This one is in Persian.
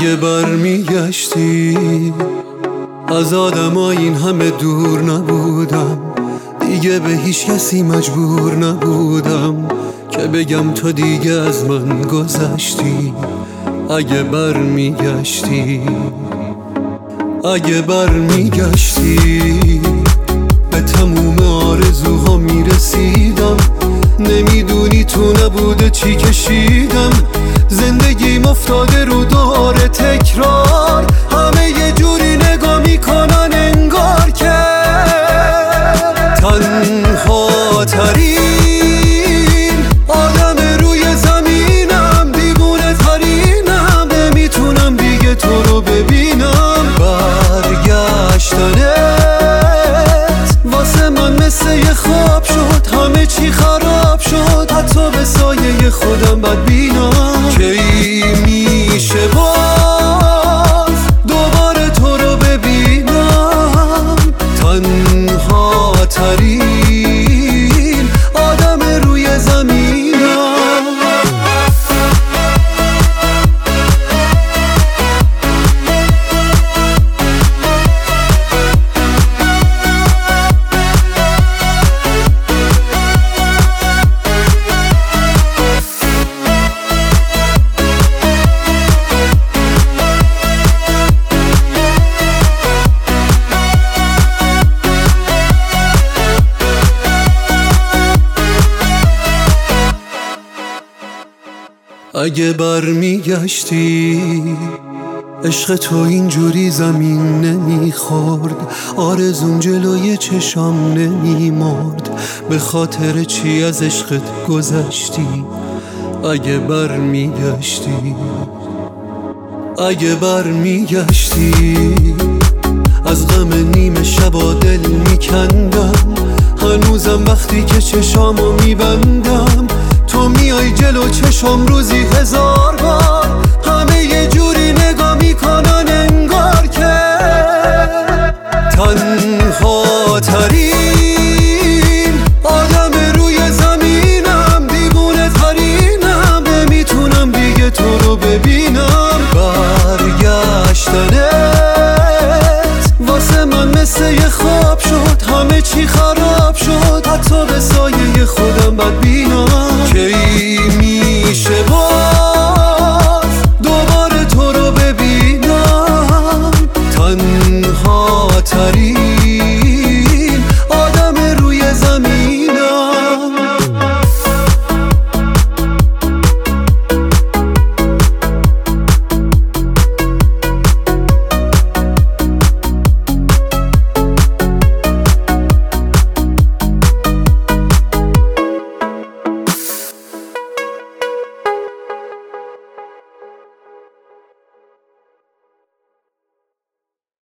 اگه برمیگشتی از آدما این همه دور نبودم، دیگه به هیچ کسی مجبور نبودم که بگم تو دیگه از من گذشتی. اگه برمیگشتی به تموم آرزوها میرسیدم. نمیدونی تو نبوده چی کشیدم، زندگیم افتاده رو دور تکرار. همه یه جوری نگاه میکنن انگار که تنها ترین آدم روی زمینم، دیوونه ترینم، نمیتونم دیگه تو رو ببینم. برگشتنت واسه من مثل یه خواب شد، همه چی خراب شد، حتی به سایه خودم بدبینم. کی میشه باز دوباره تو رو ببینم، تنها ترین آدم روی زمینم. اگه برمیگشتی عشق تو اینجوری زمین نمیخورد، آرزوم جلوی چشام نمیمرد. به خاطر چی از عشقت گذشتی؟ اگه برمیگشتی از غم نیمه شبا دل میکندم. هنوزم وقتی که چشامو میبندم تو میای جلو چشم روزی 1000 بار. همه یه جوری نگاه میکنن انگار که تنها ترین آدم روی زمینم، دیوونه ترینم، نمیتونم دیگه تو رو ببینم. برگشتنت واسه من مثل یه خواب شد، همه چی خراب شد، حتی به سایه خودم بدبینم.